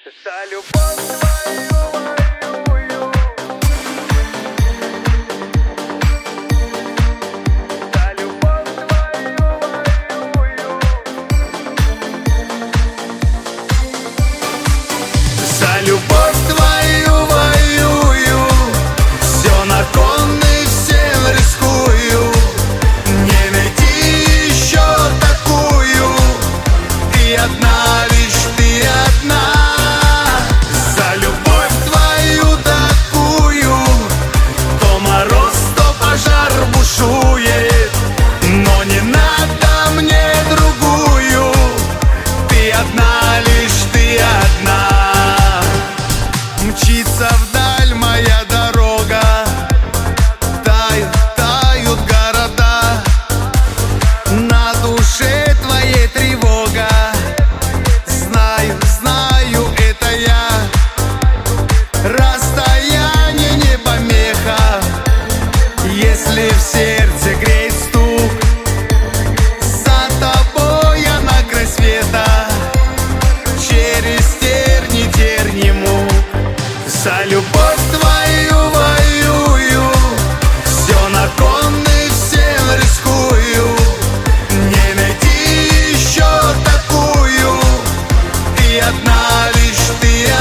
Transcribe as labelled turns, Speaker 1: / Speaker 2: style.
Speaker 1: За любовь твою мою, за любовь твою мою,
Speaker 2: За любовь твою воюю, все на кон и всем рискую. Не найти еще такую, ты одна, лишь ты одна. За любовь твою такую, то мороз, то пожар бушует, но не надо мне другую, ты одна, лишь ты одна. Мчится вдаль моя дорога, тают города, на душе твоей тревога. Знаю, это я. Расстояние не помеха, если в сердце греет стук. За тобой я на край света, через терни терниму. За любовь твою воюю, все на кон и всем рискую. Не найти еще такую, ты одна, лишь ты